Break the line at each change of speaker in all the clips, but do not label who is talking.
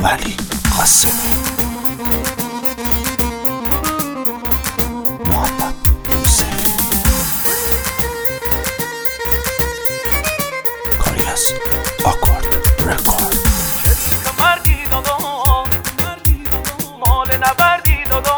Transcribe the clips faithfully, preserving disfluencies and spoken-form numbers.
ولی قاسمی. محمد یوسف کاری از آکورد رکورد.
مردی دادا مال نبردی دادا،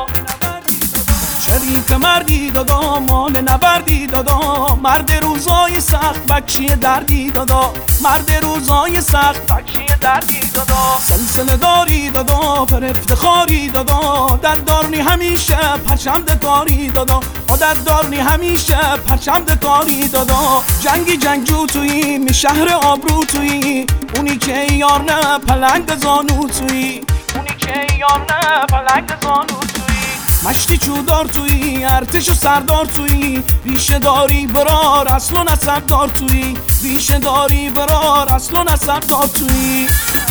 شریک مردی دادا مال نبردی دادا، مرد روزای سخت بکشی دردی دادا، مرد روزای سخت بکشی دردی دادا، سلسله داری دادا پر افتخاری دادا، در دارنی همیشه پرچمد کاری دادا، در دارنی همیشه پرچمد کاری دادا، جنگی جنگجو تویی می شهر آبرو تویی، اونی که یار نه پلنگ زانو تویی، اونی که یار نه پلنگ زانو تویی، مشتی چودار تویی ارتش و سردار تویی، ریشه داری برار اصل و نسب دار تویی، ریشه داری برار اصل و نسب دار تویی.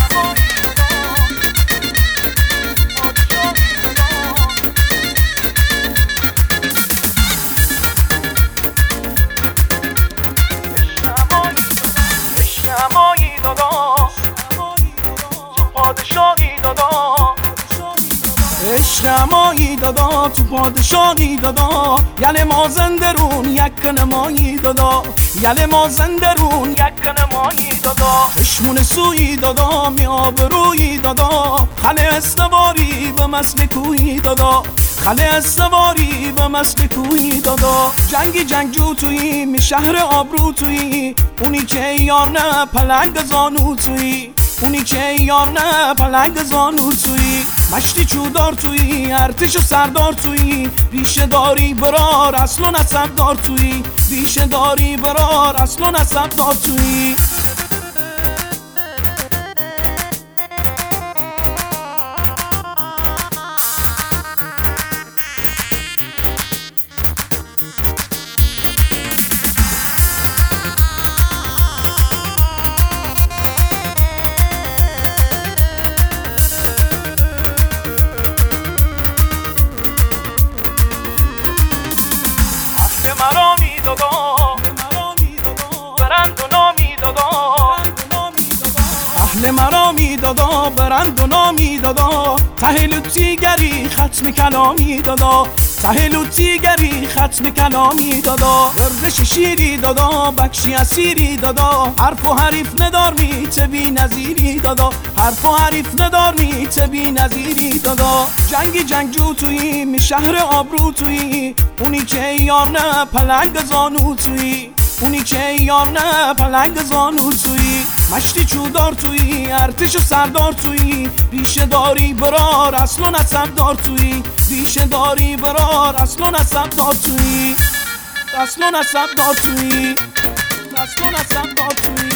اشتمایی دادا تو پادشاهی دادا، اجتماعی دادا تو پادشاهی دادا، یل مازندرون یک کنمایی دادا، یل مازندرون یک کنمایی دادا، چشمون سویی دادا میاب رویی دادا، خل استواری به مسل کویی دادا، خل استواری به مسل کویی دادا، جنگی جنگجو تویی می شهر آبرو تویی، اونی که یار نه پلنگ زانو تویی، اونی که یار نه پلنگ زانو تویی، مشتی چودار تویی ارتش و سردار تویی، ریشه داری برار اصل و نسب دار تویی، ریشه داری برار اصل و نسب دار تویی. مرا می دادا برند و نامی دادا، اهل مرا می دادا برند و نامی دادا، ته لطیگری ختم کلامی دادا، ته لطیگری ختم کلامی دادا، گردش شیری دادا بکشی اسیری دادا، حرف و حریف ندار میت بی نظیری دادا، حرف و حریف ندار میت بی نظیری دادا، جنگی جنگجو تویی می شهر آبرو تویی، اونی که یار نه پلنگ زانو تویی، اونی که یار نه پلنگ زانو تویی، مشتی چودار تویی ارتش و سردار تویی، ریشه داری برار اصل و نسب دار تویی، ریشه داری برار اصل و نسب دار تویی، اصل و نسب دار تویی، اصل و نسب دار تویی.